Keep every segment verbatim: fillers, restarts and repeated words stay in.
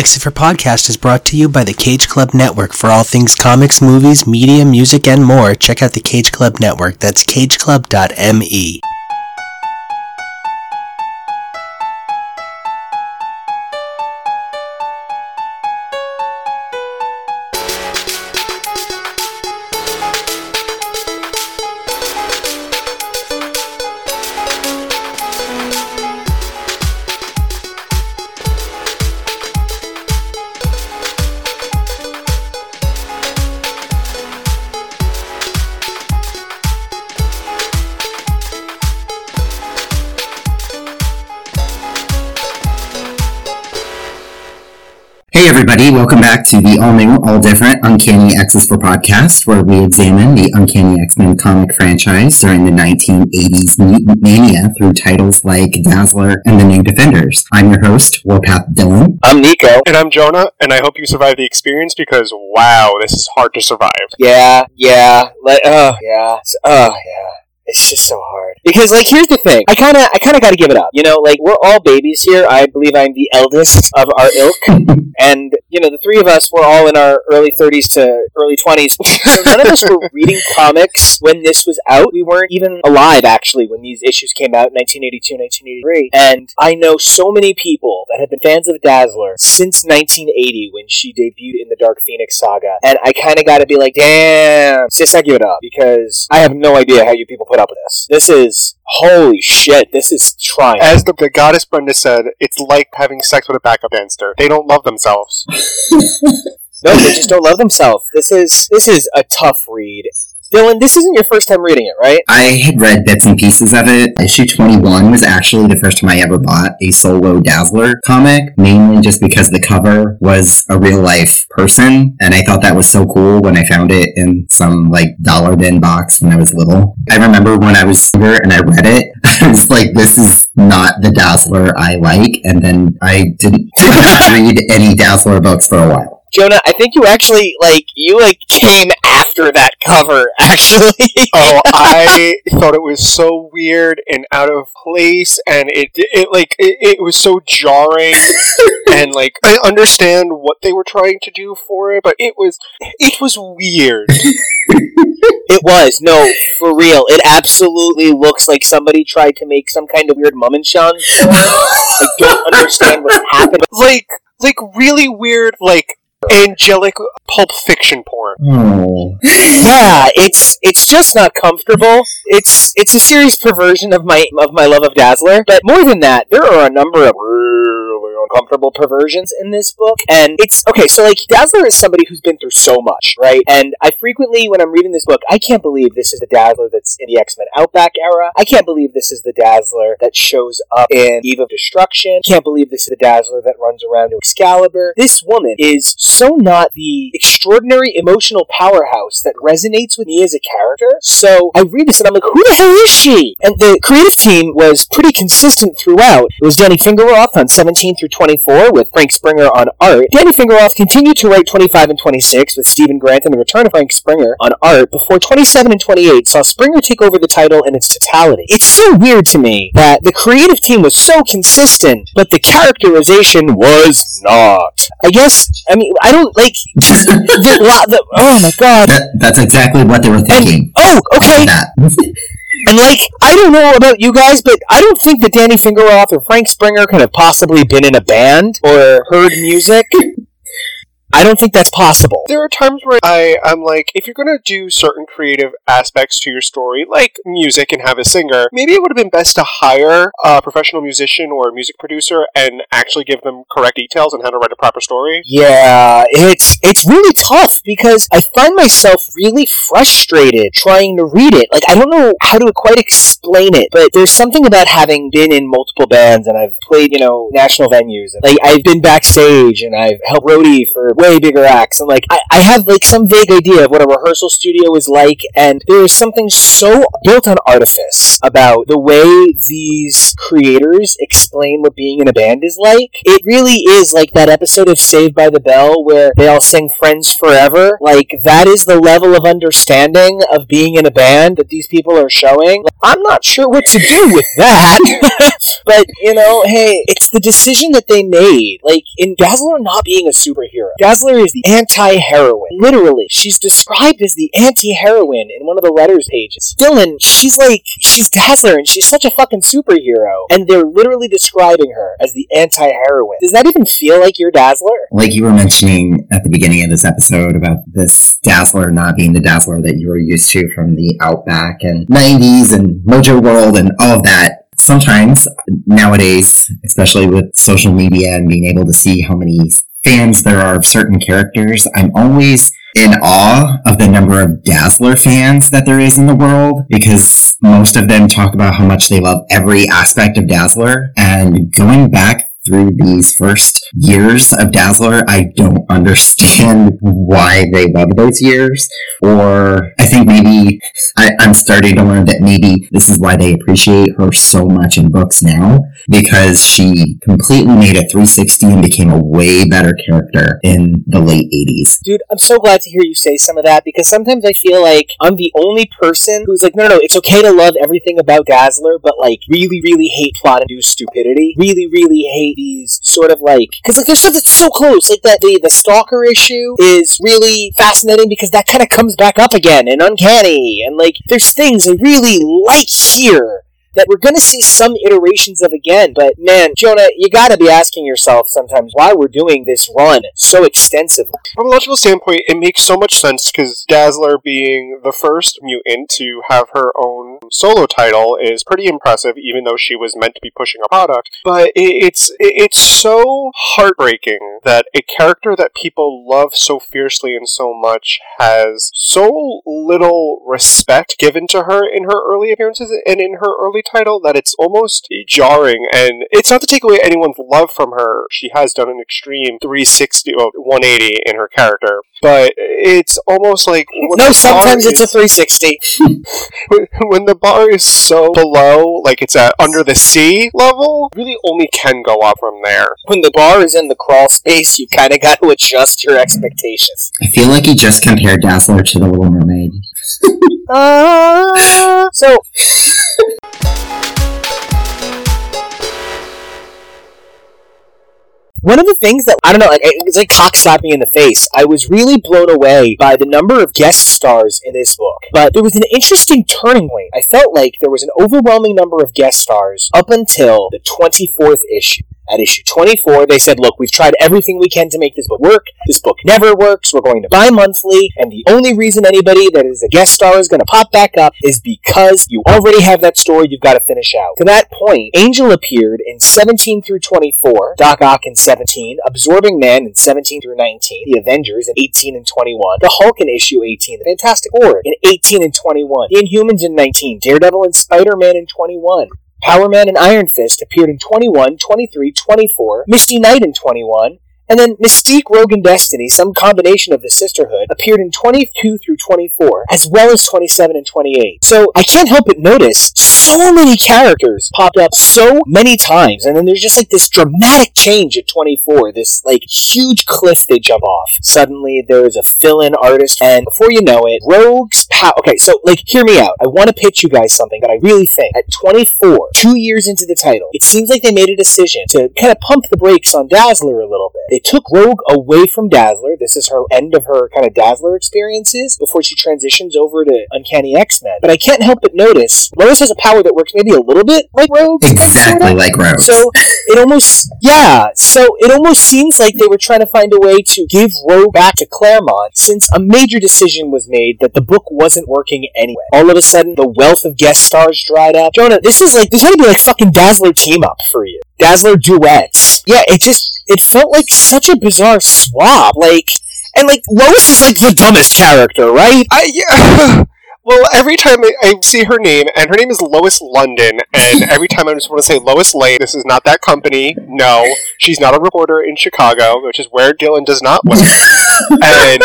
Exit for Podcast is brought to you by the Cage Club Network. For all things comics, movies, media, music, and more, check out the Cage Club Network. That's cage club dot me. Hey everybody, welcome back to the all-new, all-different Uncanny X's for Podcast, where we examine the Uncanny X-Men comic franchise during the nineteen eighties mutant mania through titles like Dazzler and The New Defenders. I'm your host, Warpath Dylan. I'm Nico. And I'm Jonah, and I hope you survive the experience because, wow, this is hard to survive. Yeah, yeah, like, oh, yeah, oh, yeah. It's just so hard. Because, like, here's the thing. I kind of I kind of got to give it up. You know, like, we're all babies here. I believe I'm the eldest of our ilk. And, you know, the three of us were all in our early thirties to early twenties. None of us were reading comics when this was out. We weren't even alive, actually, when these issues came out in nineteen eighty-two, nineteen eighty-three. And I know so many people that have been fans of Dazzler since nineteen eighty when she debuted in the Dark Phoenix saga. And I kind of got to be like, damn, sis, I give it up. Because I have no idea how you people put up with this. This is, holy shit, this is trying. As the, the goddess Brenda said, it's like having sex with a backup dancer. They don't love themselves. No, they just don't love themselves. This is, this is a tough read. Dylan, this isn't your first time reading it, right? I had read bits and pieces of it. Issue twenty-one was actually the first time I ever bought a solo Dazzler comic, mainly just because the cover was a real-life person, and I thought that was so cool when I found it in some, like, dollar bin box when I was little. I remember when I was younger and I read it, I was like, this is not the Dazzler I like, and then I didn't read any Dazzler books for a while. Jonah, I think you actually, like, you, like, came after that cover, actually. Oh, I thought it was so weird and out of place, and it, it like, it, it was so jarring, and, like, I understand what they were trying to do for it, but it was, it was weird. It was, no, for real. It absolutely looks like somebody tried to make some kind of weird Mummenschan porn. I don't understand what happened. Like, like, really weird, like, angelic Pulp Fiction porn. Oh. Yeah, it's it's just not comfortable. It's it's a serious perversion of my of my love of Dazzler. But more than that, there are a number of really uncomfortable perversions in this book. And it's okay, so like Dazzler is somebody who's been through so much, right? And I frequently, when I'm reading this book, I can't believe this is the Dazzler that's in the X-Men Outback era. I can't believe this is the Dazzler that shows up in Eve of Destruction. Can't believe this is the Dazzler that runs around to Excalibur. This woman is so not the extraordinary emotional powerhouse that resonates with me as a character. So I read this and I'm like, who the hell is she? And the creative team was pretty consistent throughout. It was Danny Fingeroth on seventeen through twenty-four with Frank Springer on art. Danny Fingeroth continued to write twenty-five and twenty-six with Stephen Grant and the return of Frank Springer on art before twenty-seven and twenty-eight saw Springer take over the title in its totality. It's so weird to me that the creative team was so consistent, but the characterization was not. I guess, I mean, I don't, like, the, the, oh my god. That, that's exactly what they were thinking. And, oh, okay. And, like, I don't know about you guys, but I don't think that Danny Fingeroth or Frank Springer could have possibly been in a band or heard music. I don't think that's possible. There are times where I, I'm like, if you're going to do certain creative aspects to your story, like music and have a singer, maybe it would have been best to hire a professional musician or a music producer and actually give them correct details on how to write a proper story. Yeah, it's it's really tough because I find myself really frustrated trying to read it. Like, I don't know how to quite explain it, but there's something about having been in multiple bands and I've played, you know, national venues. And, like, I've been backstage and I've helped roadie for way bigger acts. And like, I, I have like some vague idea of what a rehearsal studio is like, and there is something so built on artifice about the way these creators explain what being in a band is like. It really is like that episode of Saved by the Bell where they all sing Friends Forever. Like, that is the level of understanding of being in a band that these people are showing. Like, I'm not sure what to do with that. But, you know, hey, it's the decision that they made. Like, in Dazzler not being a superhero, Dazzler is the anti-heroine. Literally, she's described as the anti-heroine in one of the letters pages. Dylan, she's like, she's Dazzler, and she's such a fucking superhero. And they're literally describing her as the anti-heroine. Does that even feel like you're Dazzler? Like you were mentioning at the beginning of this episode about this Dazzler not being the Dazzler that you were used to from the Outback and nineties and Mojo World and all of that. Sometimes, nowadays, especially with social media and being able to see how many fans there are of certain characters, I'm always in awe of the number of Dazzler fans that there is in the world, because most of them talk about how much they love every aspect of Dazzler. And going back through these first years of Dazzler, I don't understand why they love those years. Or I think maybe I, I'm starting to learn that maybe this is why they appreciate her so much in books now, because she completely made a three sixty and became a way better character in the late eighties. Dude, I'm so glad to hear you say some of that, because sometimes I feel like I'm the only person who's like, no, no, no, it's okay to love everything about Dazzler, but like really, really hate plot-induced stupidity. Really, really hate these sort of like, because like there's stuff that's so close, like that the the Stalker issue is really fascinating because that kind of comes back up again in Uncanny, and like there's things I really like here that we're going to see some iterations of again. But man, Jonah, you got to be asking yourself sometimes why we're doing this run so extensively. From a logical standpoint, it makes so much sense because Dazzler being the first mutant to have her own solo title is pretty impressive, even though she was meant to be pushing a product. But it's it's so heartbreaking that a character that people love so fiercely and so much has so little respect given to her in her early appearances and in her early title that it's almost jarring. And it's not to take away anyone's love from her. She has done an extreme three sixty, well, one eighty in her character. But it's almost like... No, sometimes it's is, a three sixty. When, when the bar is so below, like it's at under the sea level, really only can go up from there. When the bar is in the crawl space, you kind of got to adjust your expectations. I feel like you just compared Dazzler to the Little Mermaid. uh, so... One of the things that, I don't know, like, it's like cock slapped me in the face. I was really blown away by the number of guest stars in this book. But there was an interesting turning point. I felt like there was an overwhelming number of guest stars up until the twenty-fourth issue. At issue twenty-four, they said, look, we've tried everything we can to make this book work. This book never works. We're going to bi-monthly, and the only reason anybody that is a guest star is going to pop back up is because you already have that story you've got to finish out. To that point, Angel appeared in seventeen through twenty-four, Doc Ock in seventeen, Absorbing Man in seventeen through nineteen, The Avengers in eighteen and twenty-one, The Hulk in issue eighteen, The Fantastic Four in eighteen and twenty-one, The Inhumans in nineteen, Daredevil and Spider-Man in twenty-one, Power Man and Iron Fist appeared in twenty-one, twenty-three, twenty-four, Misty Knight in twenty-one, and then Mystique, Rogue, and Destiny, some combination of the Sisterhood, appeared in twenty-two through twenty-four, as well as twenty-seven and twenty-eight. So I can't help but notice so many characters popped up so many times, and then there's just like this dramatic change at twenty-four, this like huge cliff they jump off. Suddenly there's a fill-in artist, and before you know it, Rogue's power... Okay, so like, hear me out. I want to pitch you guys something that I really think, at twenty-four, two years into the title, it seems like they made a decision to kind of pump the brakes on Dazzler a little bit. They took Rogue away from Dazzler. This is her end of her kind of Dazzler experiences before she transitions over to Uncanny X-Men. But I can't help but notice Lois has a power that works maybe a little bit like Rogue. Exactly sort of. Like Rogue. So it almost, yeah, so it almost seems like they were trying to find a way to give Rogue back to Claremont since a major decision was made that the book wasn't working anyway. All of a sudden, the wealth of guest stars dried up. Jonah, this is like, this ought to be like fucking Dazzler team-up for you. Dazzler duets. Yeah, it just, it felt like such a bizarre swap. Like, and like, Lois is like the dumbest character, right? I, yeah, Well, every time I, I see her name, and her name is Lois London, and every time I just want to say Lois Lane, this is not that company. No, she's not a reporter in Chicago, which is where Dylan does not live. And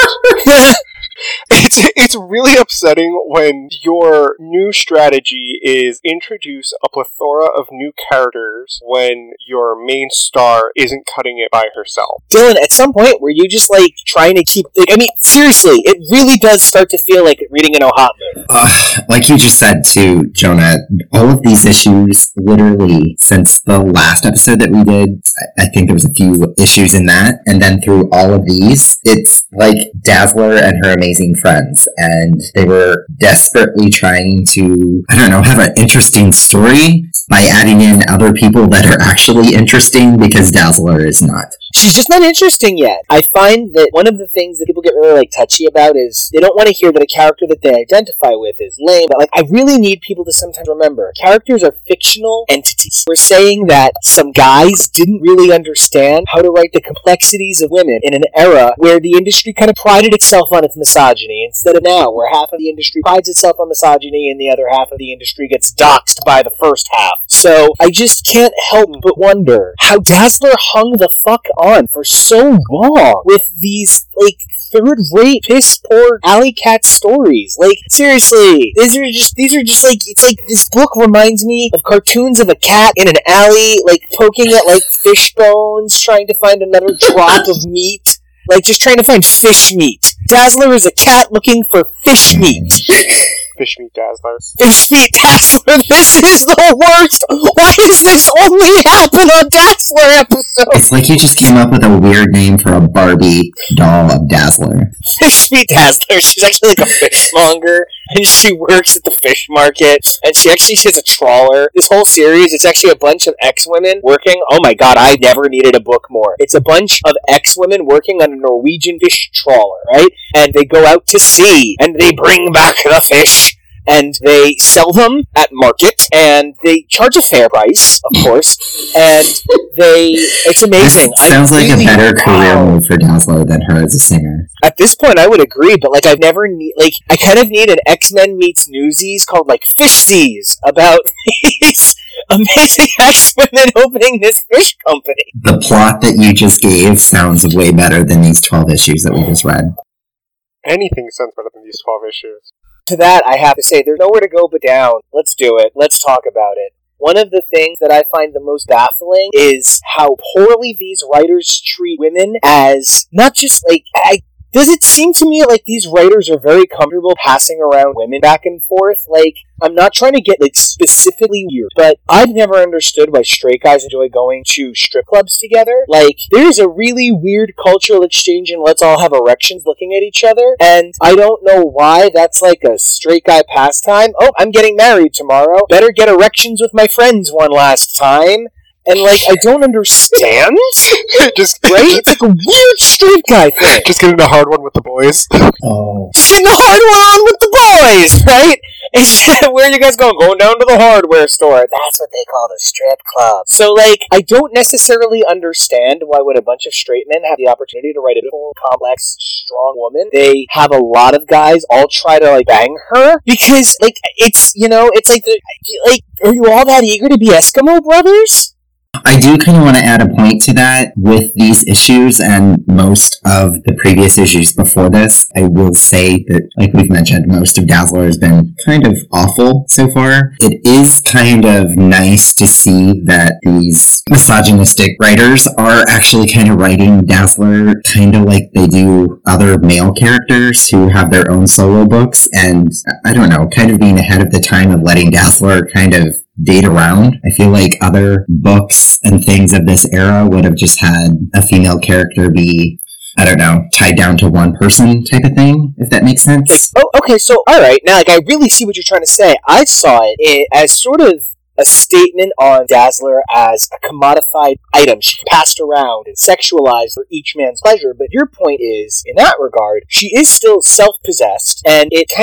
it's it's really upsetting when your new strategy is introduce a plethora of new characters when your main star isn't cutting it by herself. Dylan, at some point were you just like trying to keep like, I mean, seriously, it really does start to feel like reading an O-Hot movie. Uh, like you just said too, Jonah, all of these issues, literally, since the last episode that we did, I think there was a few issues in that, and then through all of these, it's like Dazzler and her amazing friends, and they were desperately trying to, I don't know, have an interesting story by adding in other people that are actually interesting, because Dazzler is not. She's just not interesting yet. I find that one of the things that people get really like touchy about is they don't want to hear that a character that they identify with is lame. But like, I really need people to sometimes remember characters are fictional entities. We're saying that some guys didn't really understand how to write the complexities of women in an era where the industry kind of prided itself on its misogyny, instead of now where half of the industry prides itself on misogyny and the other half of the industry gets doxxed by the first half. So I just can't help but wonder how Dazzler hung the fuck on for so long with these, like, third-rate, piss-poor alley cat stories. Like, seriously, these are just, these are just like, it's like, this book reminds me of cartoons of a cat in an alley, like, poking at, like, fish bones, trying to find another drop of meat. Like, just trying to find fish meat. Dazzler is a cat looking for fish meat. Fish meat Dazzler. Fish meat Dazzler, this is the worst! Why does this only happen on Dazzler episodes? It's like you just came up with a weird name for a Barbie doll of Dazzler. Fish meat Dazzler, she's actually like a fishmonger, and she works at the fish market, and she actually has a trawler. This whole series, it's actually a bunch of ex-women working. Oh my god, I never needed a book more. It's a bunch of ex-women working on a Norwegian fish trawler, right? And they go out to sea, and they bring back the fish, and they sell them at market, and they charge a fair price, of course, and they, it's amazing. This sounds I like really, a better career wow. move for Dazzler than her as a singer. At this point, I would agree, but, like, I've never, ne- like, I kind of need an X-Men meets Newsies called, like, Fish Seas, about these amazing X-women opening this fish company. The plot that you just gave sounds way better than these twelve issues that we just read. Anything sounds better than these twelve issues. To that, I have to say, there's nowhere to go but down. Let's do it. Let's talk about it. One of the things that I find the most baffling is how poorly these writers treat women as not just, like, I... Does it seem to me like these writers are very comfortable passing around women back and forth? Like, I'm not trying to get, like, specifically weird, but I've never understood why straight guys enjoy going to strip clubs together. Like, there's a really weird cultural exchange and let's all have erections looking at each other, and I don't know why that's like a straight guy pastime. Oh, I'm getting married tomorrow. Better get erections with my friends one last time. And, like, I don't understand. Just right? It's like a weird straight guy thing. Just getting a hard one with the boys. Oh. Just getting a hard one on with the boys, right? It's, where are you guys going? Going down to the hardware store. That's what they call the strip club. So, like, I don't necessarily understand why when a bunch of straight men have the opportunity to write a beautiful, complex, strong woman, they have a lot of guys all try to, like, bang her. Because, like, it's, you know, it's like, the, like, are you all that eager to be Eskimo brothers? I do kind of want to add a point to that with these issues and most of the previous issues before this. I will say that, like we've mentioned, most of Dazzler has been kind of awful so far. It is kind of nice to see that these misogynistic writers are actually kind of writing Dazzler kind of like they do other male characters who have their own solo books, and I don't know, kind of being ahead of the time of letting Dazzler kind of date around. I feel like other books and things of this era would have just had a female character be, I don't know, tied down to one person type of thing, if that makes sense. Oh, okay, so, alright, now, like, I really see what you're trying to say. I saw it as sort of a statement on Dazzler as a commodified item. She passed around and sexualized for each man's pleasure, but your point is, in that regard, she is still self-possessed, and it kind of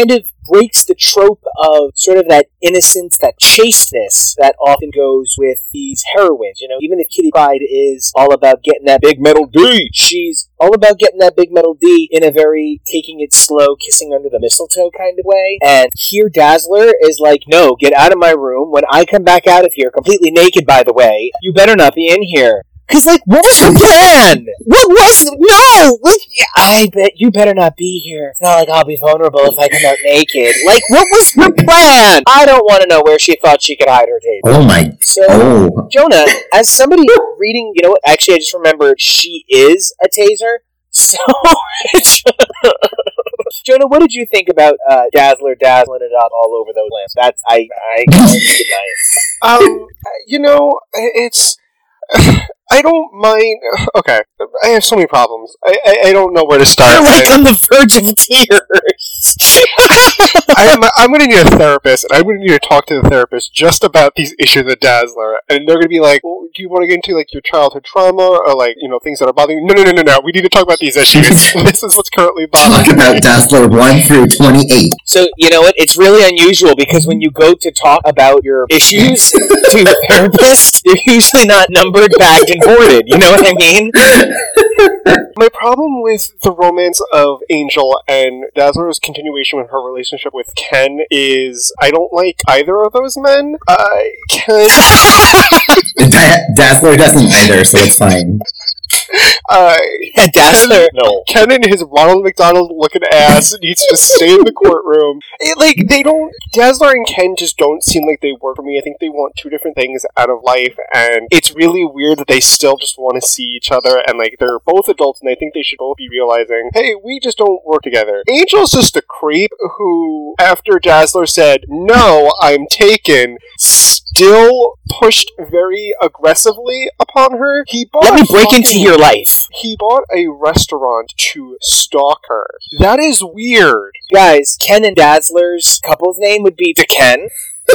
breaks the trope of sort of that innocence, that chasteness that often goes with these heroines. You know, even if Kitty Pryde is all about getting that big metal D, she's all about getting that big metal D in a very taking it slow, kissing under the mistletoe kind of way. And here Dazzler is like, no, get out of my room. When I come back out of here, completely naked, by the way, you better not be in here. Cause, like, what was her plan? What was it? No! Like, I bet you better not be here. It's not like I'll be vulnerable if I come out naked. Like, what was her plan? I don't want to know where she thought she could hide her tape. Oh my... So, oh. Jonah, as somebody reading, you know what, actually I just remembered she is a taser. So, Jonah, what did you think about uh, Dazzler dazzling it out all over those lamps? That's, I, I can't deny it. Um, you know, it's... I don't mind... Okay, I have so many problems. I, I, I don't know where to start. You're like I, on the verge of tears. I'm, I'm going to need a therapist, and I'm going to need to talk to the therapist just about these issues of Dazzler. And they're going to be like, well, do you want to get into, like, your childhood trauma, or, like, you know, things that are bothering you? No, no, no, no, no. We need to talk about these issues. This is what's currently bothering Talk about me. Dazzler one through twenty-eight. So, you know what? It's really unusual, because when you go to talk about your issues to a therapist, they're usually not numbered, bagged, and boarded. You know what I mean? My problem with the romance of Angel and Dazzler's continuation with her relationship with Ken is I don't like either of those men. Uh, Ken... Da- Dazzler doesn't either, so it's fine. Uh, And Dazzler, no. Ken and his Ronald McDonald looking ass needs to stay in the courtroom. It, like, they don't... Dazzler and Ken just don't seem like they work for me. I think they want two different things out of life, and it's really weird that they still just want to see each other, and, like, they're both adults, and I think they should both be realizing, hey, we just don't work together. Angel's just a creep who, after Dazzler said, no, I'm taken, still pushed very aggressively upon her. He bought Let me break fucking- into your life. He bought a restaurant to stalk her. That is weird. Guys, Ken and Dazzler's couple's name would be DeKen,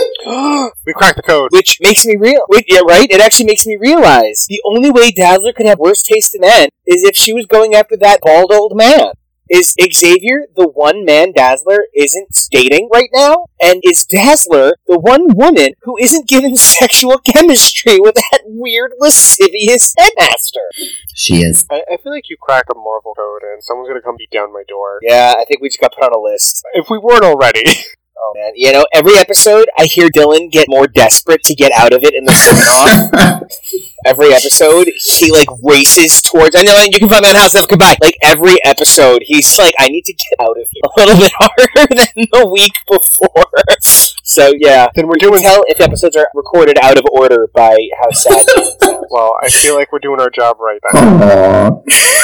We cracked the code. which makes me real. Wait, yeah, right? It actually makes me realize the only way Dazzler could have worse taste in men is if she was going after that bald old man. Is Xavier the one man Dazzler isn't dating right now? And is Dazzler the one woman who isn't given sexual chemistry with that weird lascivious headmaster? She is. I, I feel like you cracked a Marvel code and someone's gonna come beat down my door. Yeah, I think we just got put on a list. If we weren't already. Oh man, you know, every episode I hear Dylan get more desperate to get out of it in the sign-off. Every episode, he, like, races towards... I know, you can find me on House of Goodbye. Like, every episode, he's like, I need to get out of here a little bit harder than the week before. So, yeah. Then we're You doing... can tell if episodes are recorded out of order by how sad Dylan sounds. Well, I feel like we're doing our job right then. Aww.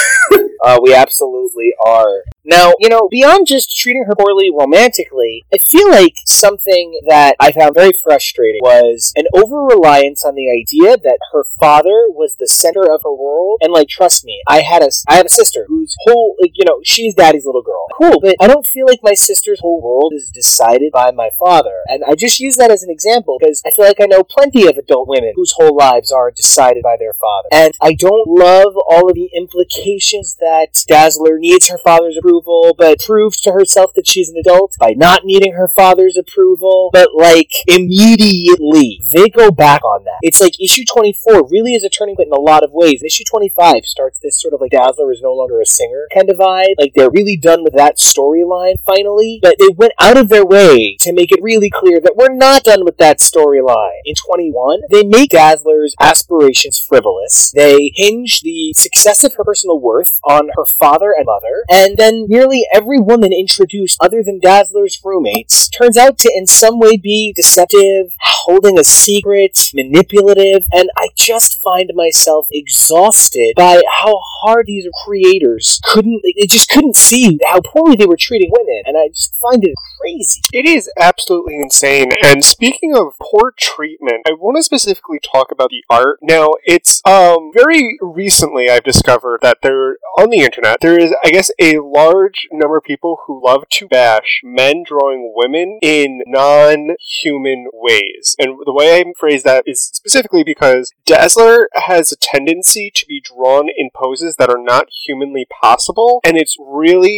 Uh, we absolutely are. Now, you know, beyond just treating her poorly romantically, I feel like something that I found very frustrating was an over-reliance on the idea that her father was the center of her world. And, like, trust me, I had a, I have a sister whose whole, like, you know, she's daddy's little girl. Cool, but I don't feel like my sister's whole world is decided by my father. And I just use that as an example because I feel like I know plenty of adult women whose whole lives are decided by their father. And I don't love all of the implications that Dazzler needs her father's approval, but proves to herself that she's an adult by not needing her father's approval. But, like, immediately, they go back on that. It's like issue twenty-four really is a turning point in a lot of ways. Issue twenty-five starts this sort of like Dazzler is no longer a singer kind of vibe. Like, they're really done with that storyline finally, but they went out of their way to make it really clear that we're not done with that storyline. In twenty-one, they make Dazzler's aspirations frivolous. They hinge the success of her personal worth on her father and mother, and then nearly every woman introduced other than Dazzler's roommates turns out to in some way be deceptive, holding a secret, manipulative, and I just find myself exhausted by how hard these creators couldn't, they just couldn't see how poorly they were treating women, and I just find it crazy. It is absolutely insane. And speaking of poor treatment, I want to specifically talk about the art. Now, it's um very recently I've discovered that there, on the internet, there is, I guess, a large number of people who love to bash men drawing women in non-human ways. And the way I phrase that is specifically because Dazzler has a tendency to be drawn in poses that are not humanly possible, and it's really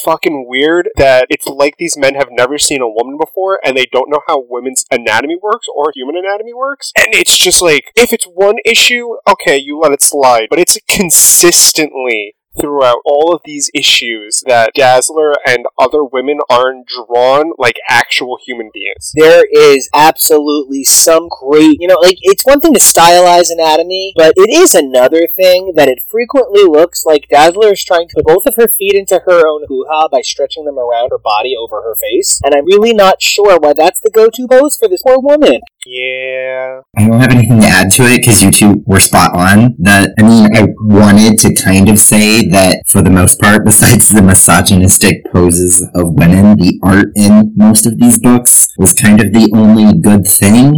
fucking weird that it's like these men have never seen a woman before and they don't know how women's anatomy works or human anatomy works. And it's just like, if it's one issue, okay, you let it slide. But it's consistently throughout all of these issues that Dazzler and other women aren't drawn like actual human beings. There is absolutely some great, you know, like, it's one thing to stylize anatomy, but it is another thing that it frequently looks like Dazzler is trying to put both of her feet into her own hoo-ha by stretching them around her body over her face, and I'm really not sure why that's the go-to pose for this poor woman. Yeah. I don't have anything to add to it because you two were spot on. That I mean, I wanted to kind of say that for the most part, besides the misogynistic poses of women, the art in most of these books was kind of the only good thing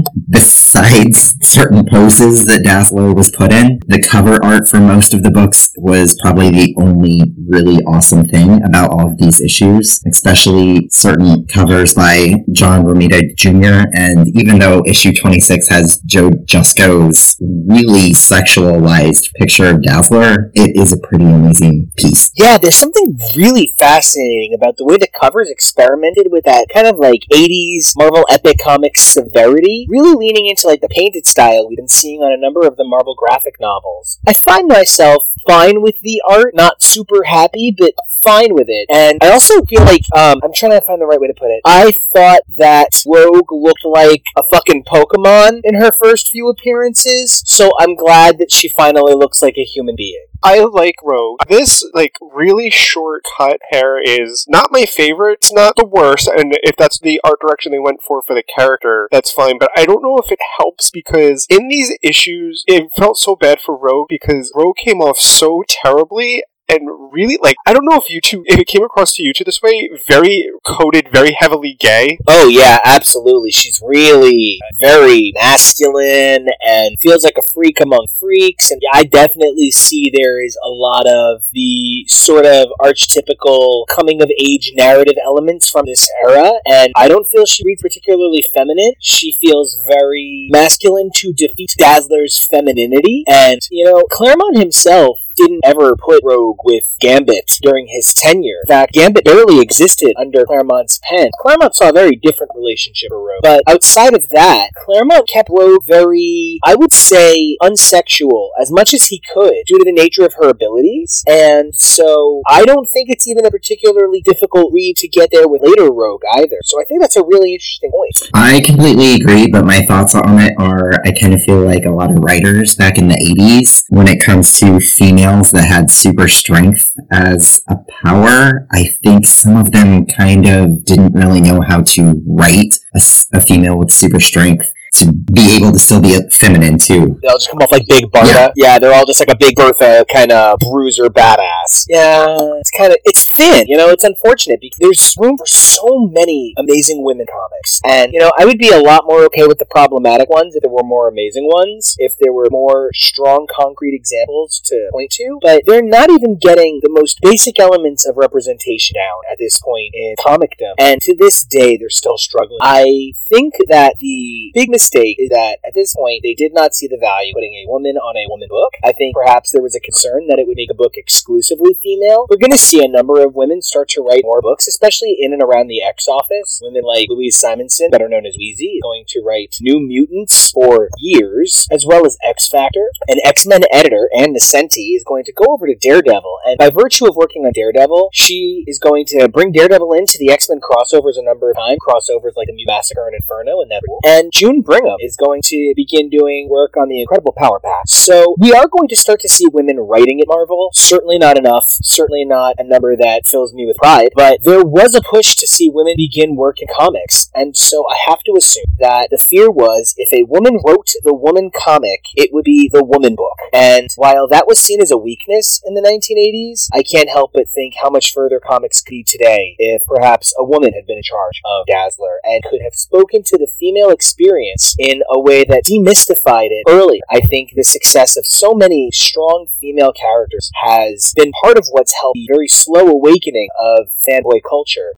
besides certain poses that Dazzler was put in. The cover art for most of the books was probably the only really awesome thing about all of these issues, especially certain covers by John Romita Junior And even though issue twenty-six has Joe Jusko's really sexualized picture of Dazzler, it is a pretty amazing piece. Yeah, there's something really fascinating about the way the covers experimented with that kind of like eighties Marvel Epic Comics severity, really leaning into like the painted style we've been seeing on a number of the Marvel graphic novels. I find myself fine with the art, not super happy, but fine with it. And I also feel like, um, I'm trying to find the right way to put it. I thought that Rogue looked like a fucking Pokemon in her first few appearances, so I'm glad that she finally looks like a human being. I like Rogue. This, like, really short cut hair is not my favorite. It's not the worst, and if that's the art direction they went for for the character, that's fine, but I don't know if it helps because in these issues, it felt so bad for Rogue because Rogue came off so terribly. And really, like, I don't know if you two, if it came across to you two this way, very coded, very heavily gay. Oh, yeah, absolutely. She's really very masculine and feels like a freak among freaks. And I definitely see there is a lot of the sort of archetypical coming-of-age narrative elements from this era. And I don't feel she reads particularly feminine. She feels very masculine to defeat Dazzler's femininity. And, you know, Claremont himself didn't ever put Rogue with Gambit during his tenure. In fact, Gambit barely existed under Claremont's pen. Claremont saw a very different relationship with Rogue. But outside of that, Claremont kept Rogue very, I would say, unsexual as much as he could due to the nature of her abilities. And so I don't think it's even a particularly difficult read to get there with later Rogue either. So I think that's a really interesting point. I completely agree, but my thoughts on it are I kind of feel like a lot of writers back in the eighties, when it comes to female that had super strength as a power, I think some of them kind of didn't really know how to write a, a female with super strength to be able to still be feminine, too. They'll just come off like Big Bertha. Yeah, yeah they're all just like a Big Bertha kind of bruiser badass. Yeah, it's kind of, it's thin, you know, it's unfortunate because there's room for so many amazing women comics. And, you know, I would be a lot more okay with the problematic ones if there were more amazing ones, if there were more strong, concrete examples to point to, but they're not even getting the most basic elements of representation down at this point in comicdom. And to this day, they're still struggling. I think that the big mistake is that at this point they did not see the value of putting a woman on a woman book. I think perhaps there was a concern that it would make a book exclusively female. We're going to see a number of women start to write more books, especially in and around the X Office. Women like Louise Simonson, better known as Wheezy, is going to write New Mutants for years, as well as X Factor. An X-Men editor, Ann Nesenti, is going to go over to Daredevil, and by virtue of working on Daredevil, she is going to bring Daredevil into the X-Men crossovers a number of times, crossovers like the New Massacre and Inferno, and that. And June Brigham is going to begin doing work on the Incredible Power Pack. So we are going to start to see women writing at Marvel. Certainly not enough. Certainly not a number that fills me with pride. But there was a push to see women begin work in comics. And so I have to assume that the fear was if a woman wrote the woman comic, it would be the woman book. And while that was seen as a weakness in the nineteen eighties, I can't help but think how much further comics could be today if perhaps a woman had been in charge of Dazzler and could have spoken to the female experience in a way that demystified it earlier. I think the success of so many strong female characters has been part of what's helped the very slow awakening of fanboy culture.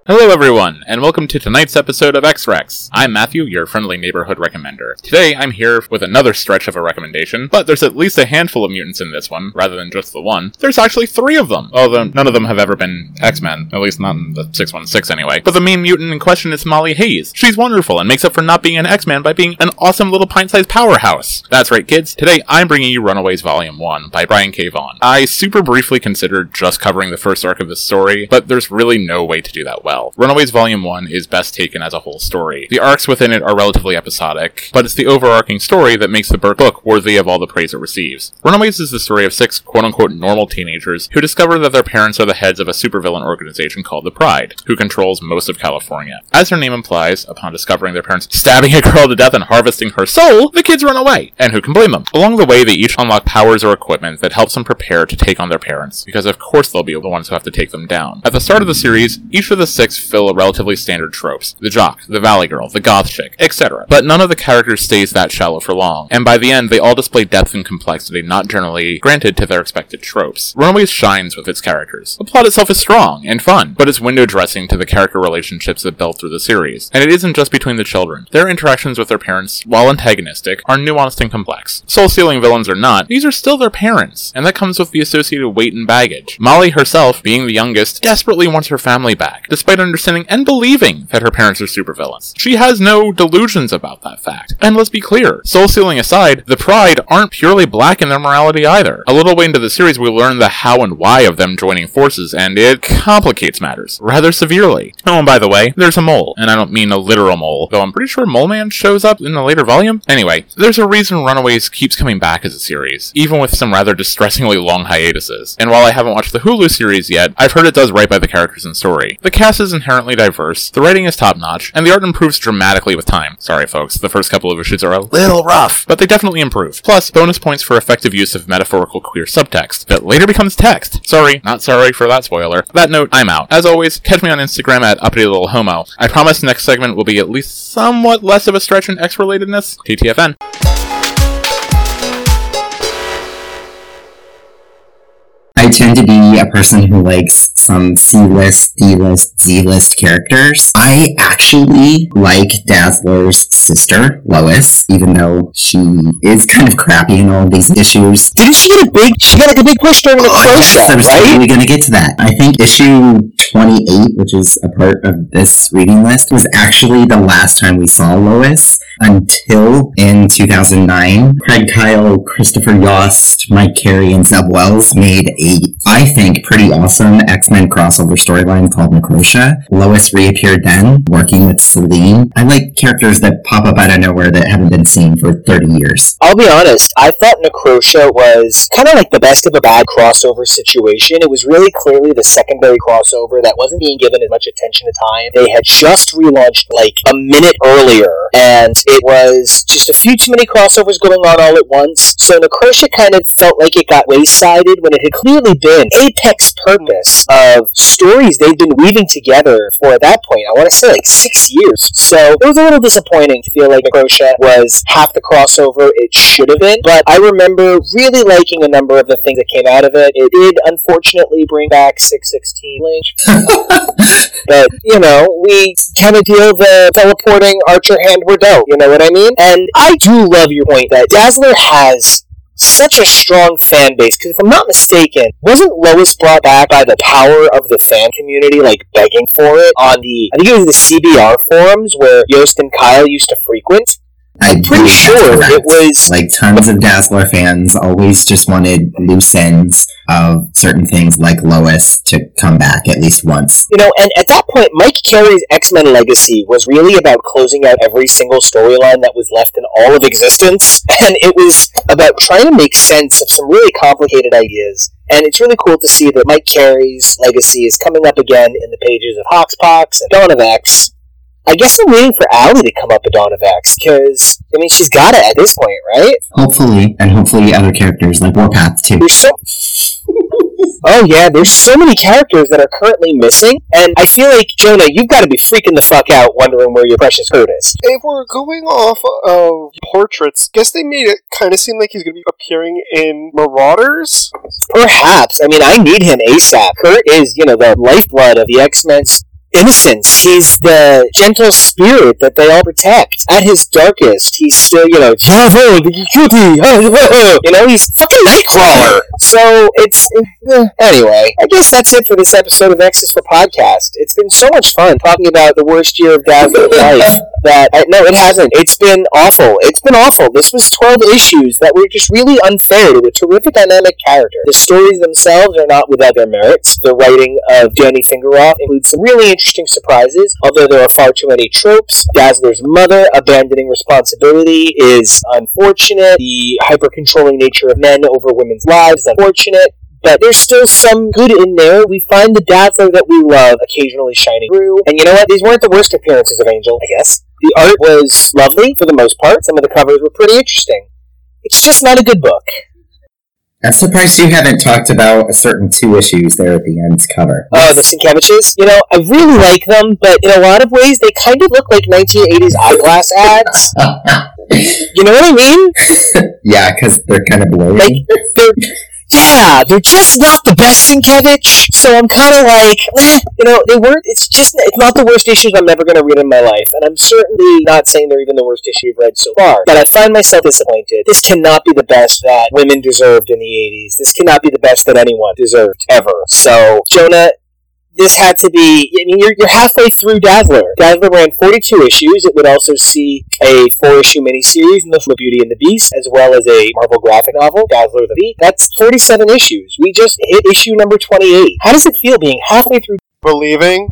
Hello everyone, and welcome to tonight's episode of X-Rex. I'm Matthew, your friendly neighborhood recommender. Today, I'm here with another stretch of a recommendation, but there's at least a handful of mutants in this one, rather than just the one. There's actually three of them, although none of them have ever been X-Men, at least not in the six one six anyway. But the main mutant in question is Molly Hayes. She's wonderful and makes up for not being an X-Man by being an awesome little pint-sized powerhouse. That's right, kids. Today, I'm bringing you Runaways Volume one by Brian K. Vaughan. I super briefly considered just covering the first arc of this story, but there's really no way to do that well. Runaways Volume one is best taken as a whole story. The arcs within it are relatively episodic, but it's the overarching story that makes the book worthy of all the praise it receives. Runaways is the story of six quote-unquote normal teenagers who discover that their parents are the heads of a supervillain organization called the Pride, who controls most of California. As their name implies, upon discovering their parents stabbing a girl to death and harvesting her soul, the kids run away. And who can blame them? Along the way, they each unlock powers or equipment that helps them prepare to take on their parents, because of course they'll be the ones who have to take them down. At the start of the series, each of the six fill a relatively standard tropes. The jock, the valley girl, the goth chick, et cetera. But none of the characters stays that shallow for long, and by the end they all display depth and complexity not generally granted to their expected tropes. Runaways shines with its characters. The plot itself is strong and fun, but it's window dressing to the character relationships that build through the series. And it isn't just between the children. Their interactions with their parents, while antagonistic, are nuanced and complex. Soul-stealing villains or not, these are still their parents, and that comes with the associated weight and baggage. Molly herself, being the youngest, desperately wants her family back, despite understanding and believing that her parents are supervillains. She has no delusions about that fact. And let's be clear, soul-stealing aside, the Pride aren't purely black in their morality either. A little way into the series we learn the how and why of them joining forces, and it complicates matters, rather severely. Oh, and by the way, there's a mole, and I don't mean a literal mole, though I'm pretty sure Mole Man shows up in a later volume. Anyway, there's a reason Runaways keeps coming back as a series, even with some rather distressingly long hiatuses. And while I haven't watched the Hulu series yet, I've heard it does right by the characters and story. The cast is inherently diverse, the writing is top-notch, and the art improves dramatically with time. Sorry folks, the first couple of issues are a little rough, but they definitely improve. Plus, bonus points for effective use of metaphorical queer subtext that later becomes text. Sorry, not sorry for that spoiler. That note, I'm out. As always, catch me on Instagram at Uppity Little Homo. I promise the next segment will be at least somewhat less of a stretch in X-relatedness. T T F N. I tend to be a person who likes some C-list, D-list, Z-list characters. I actually like Dazzler's sister, Lois, even though she is kind of crappy in all of these issues. Didn't she get a big, she got like a big push during the Oh, Crow yes, I was right? totally going to get to that. I think issue twenty-eight, which is a part of this reading list, was actually the last time we saw Lois until in two thousand nine. Craig Kyle, Christopher Yost, Mike Carey, and Zeb Wells made a, I think, pretty awesome X-Men crossover storyline called Necrosha. Lois reappeared then, working with Selene. I like characters that pop up out of nowhere that haven't been seen for thirty years. I'll be honest, I thought Necrosha was kind of like the best of a bad crossover situation. It was really clearly the secondary crossover that wasn't being given as much attention at time. They had just relaunched like a minute earlier, and it was just a few too many crossovers going on all at once. So Necrosha kind of felt like it got wayside when it had clearly been apex purpose of stories they've been weaving together for, at that point, I want to say like six years. So it was a little disappointing to feel like Necrosha was half the crossover it should have been, but I remember really liking a number of the things that came out of it. It did unfortunately bring back six sixteen Lynch. But, you know, we kind of deal the teleporting Archer hand we're dealt, you know what I mean? And I do love your point that Dazzler has such a strong fan base, because if I'm not mistaken, wasn't Lois brought back by the power of the fan community, like begging for it on the, I think it was the C B R forums where Yost and Kyle used to frequent? I'm pretty sure it was... Like, tons of Dazzler fans always just wanted loose ends of certain things like Lois to come back at least once. You know, and at that point, Mike Carey's X-Men legacy was really about closing out every single storyline that was left in all of existence, and it was about trying to make sense of some really complicated ideas. And it's really cool to see that Mike Carey's legacy is coming up again in the pages of Hoxpox and Dawn of X. I guess I'm waiting for Allie to come up with Dawn of X, because, I mean, she's got it at this point, right? Hopefully, and hopefully other characters like Warpath, too. There's so... Oh yeah, there's so many characters that are currently missing, and I feel like, Jonah, you've got to be freaking the fuck out wondering where your precious Kurt is. If we're going off of portraits, guess they made it kind of seem like he's going to be appearing in Marauders? Perhaps. I mean, I need him ASAP. Kurt is, you know, the lifeblood of the X-Men's innocence. He's the gentle spirit that they all protect. At his darkest, he's still, you know, you know, he's fucking Nightcrawler. So it's eh, anyway. I guess that's it for this episode of Nexus for Podcast. It's been so much fun talking about the worst year of Dazzler's life. That I, no, it hasn't. It's been awful. It's been awful. This was twelve issues that were just really unfair to a terrific dynamic character. The stories themselves are not without their merits. The writing of Danny Fingeroth includes some really interesting surprises, although there are far too many tropes. Dazzler's mother abandoning responsibility is unfortunate. The hyper-controlling nature of men over women's lives is unfortunate. But there's still some good in there. We find the Dazzler that we love occasionally shining through. And you know what? These weren't the worst appearances of Angel, I guess. The art was lovely for the most part. Some of the covers were pretty interesting. It's just not a good book. I'm surprised you haven't talked about a certain two issues there at the end's cover. Oh, the Sienkiewicz's? You know, I really like them, but in a lot of ways, they kind of look like nineteen eighties eyeglass ads. You know what I mean? Yeah, because they're kind of blurry. Like, they're... Yeah, they're just not the best Sienkiewicz, so I'm kind of like, eh, you know, they weren't, it's just, it's not the worst issues I'm ever going to read in my life, and I'm certainly not saying they're even the worst issue I've read so far, but I find myself disappointed. This cannot be the best that women deserved in the eighties. This cannot be the best that anyone deserved, ever. So, Jonah, this had to be, I mean, you're, you're halfway through Dazzler. Dazzler ran forty-two issues. It would also see a four-issue miniseries in the film Beauty and the Beast, as well as a Marvel graphic novel, Dazzler the Beast. That's forty-seven issues. We just hit issue number twenty-eight. How does it feel being halfway through? Believing?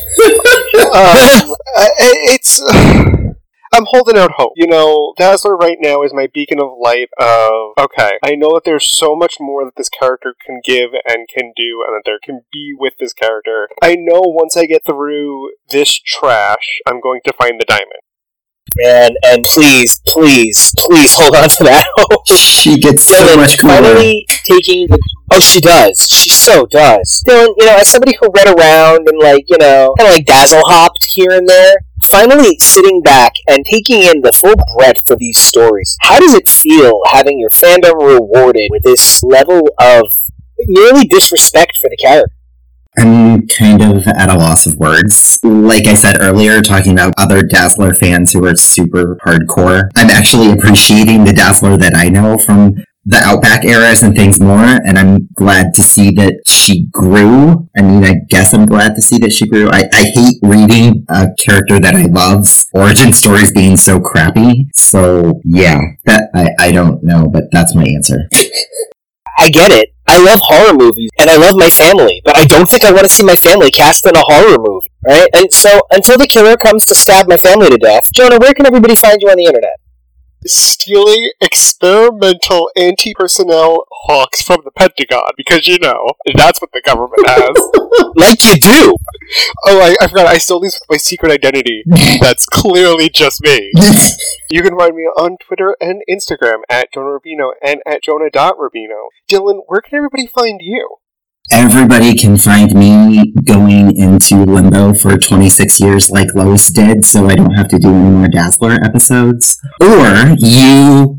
um, it's... I'm holding out hope. You know, Dazzler right now is my beacon of light of, okay, I know that there's so much more that this character can give and can do, and that there can be with this character. I know once I get through this trash, I'm going to find the diamond. Man, and please, please, please hold on to that hope. She gets so Dylan, much cooler. Finally taking the... Oh, she does. She so does. Dylan, you know, as somebody who read around and, like, you know, kind of like dazzle-hopped here and there, finally sitting back and taking in the full breadth of these stories, how does it feel having your fandom rewarded with this level of nearly disrespect for the character? I'm kind of at a loss of words. Like I said earlier, talking about other Dazzler fans who are super hardcore, I'm actually appreciating the Dazzler that I know from the Outback eras and things more, and I'm glad to see that she grew. I mean, I guess I'm glad to see that she grew. I, I hate reading a character that I love's origin stories being so crappy. So, yeah, that I, I don't know, but that's my answer. I get it. I love horror movies, and I love my family, but I don't think I want to see my family cast in a horror movie, right? And so, until the killer comes to stab my family to death, Jonah, where can everybody find you on the internet? Stealing experimental anti-personnel hawks from the Pentagon, because, you know, that's what the government has. Like you do! Oh, I, I forgot, I stole these with my secret identity. That's clearly just me. You can find me on Twitter and Instagram at Jonah Rubino and at Jonah dot Rubino. Dylan, where can everybody find you? Everybody can find me going into limbo for twenty-six years like Lois did, so I don't have to do any more Dazzler episodes. Or you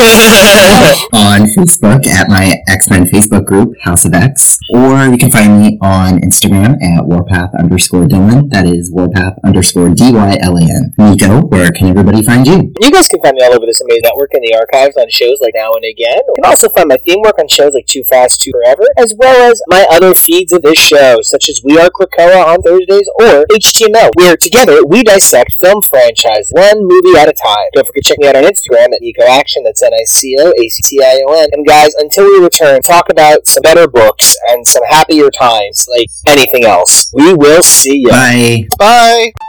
on Facebook at my X-Men Facebook group, House of X. Or you can find me on Instagram at Warpath underscore Dylan. That is Warpath underscore D Y L A N. Nico, where can everybody find you? You guys can find me all over this amazing network in the archives on shows like Now and Again. You can also find my theme work on shows like Too Fast, Too Forever, as well as my other feeds of this show, such as We Are Krakoa on Thursdays or H T M L, where together we dissect film franchise one movie at a time. Don't forget to check me out on Instagram at Nico Action, that's N I C O A C T I O N. And guys, until we return, talk about some better books and some happier times, like anything else. We will see you. Bye. Bye!